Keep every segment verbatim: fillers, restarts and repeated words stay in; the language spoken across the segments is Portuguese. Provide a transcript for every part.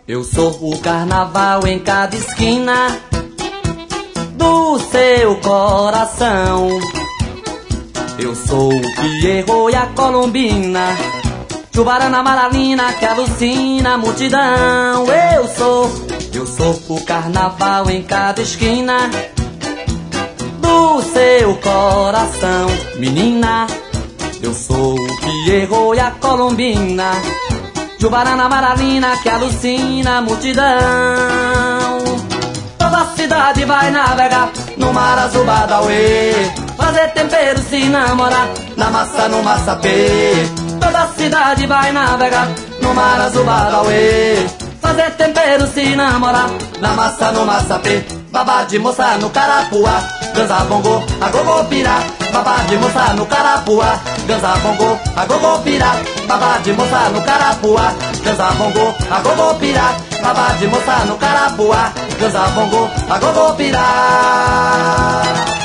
Eu sou o carnaval em cada esquina do seu coração. Eu sou o Pierrot e a Colombina, Chubarana Maralina que alucina a multidão. Eu sou, eu sou o carnaval em cada esquina do seu coração. Menina, eu sou o Pierrot e a Colombina, Chubarana Maralina que alucina a multidão. Toda a cidade vai navegar no mar azul Badauê, fazer tempero se namorar na massa no massapê. Toda a cidade vai navegar no mar azul Badauê, fazer tempero se namorar na massa no massapê. Babá de moça no carapuá, dança bongo, a gogô pirá. Babá de moça no carapuá, dança bongo, a gogô pirá. Babá de moça no carapuá, dança bongo, a gogô pirá. Babá de moça no carapuá, dança bongo, a gogô pirá.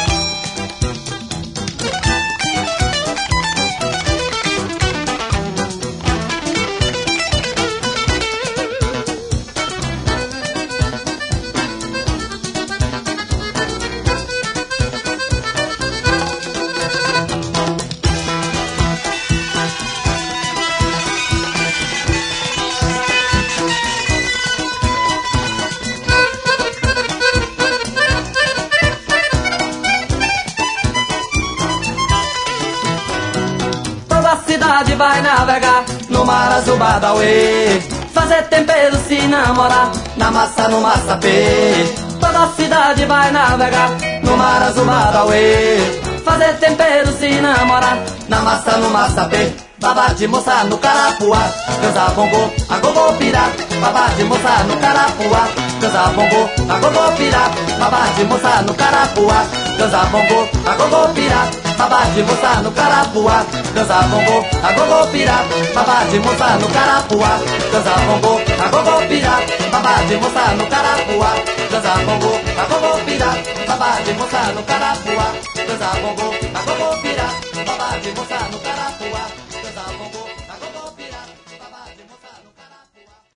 Vai navegar no mar azul Badauê, fazer tempero se namorar na massa no massapê. Toda a cidade vai navegar no mar azul Badauê, fazer tempero se namorar na massa no massapê. Babá de moça no carapuá, dança bongo, a gogô pirá. Babá de moça no carapuá, dança bongo, a gogô pirá. Babá de moça no carapuá, dança bongo, a gogô pirá. Babá de moça no carapuá, dança bongo, a gogô pirá. Babá de moça no carapuá, dança bongo, a gogô pirá. Babá de moça no carapuá, dança bongo, a gogô pirá. Babá de moça no carapuá, dança bongo.